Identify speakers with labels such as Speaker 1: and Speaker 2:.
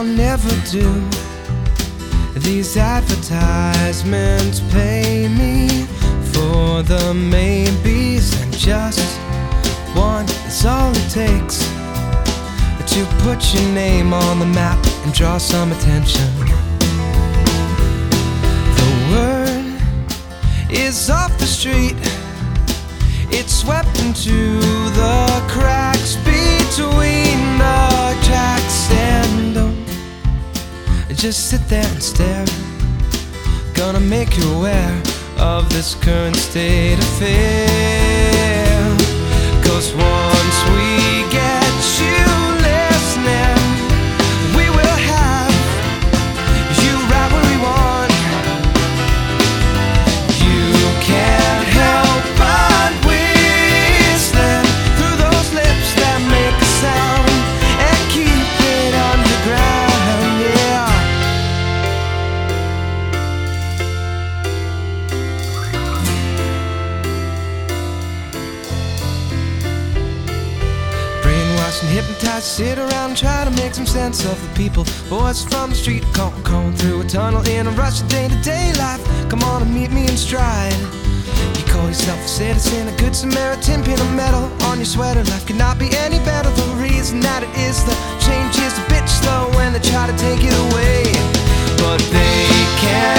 Speaker 1: never do. These advertisements pay me for the maybes, and just one is all it takes to put your name on the map and draw some attention. The word is off the street, it's swept into the cracks between the tracks, and don't just sit there and stare. Gonna make you aware of this current state of fear. 'Cause once we get you listening, we will have you right where we want. You can't help but whistling through those lips that make a sound and keep it underground, yeah. Brainwashed and hypnotized, sit around and try to make some sense of the people. Voices from the street, calling through a tunnel in a rush of day-to-day life. Come on and meet me in stride. You call yourself a citizen, a good Samaritan, pin a medal on your sweater. Life could not be any better. The reason that it is, the change is a bit slow when they try to take it away, but they can't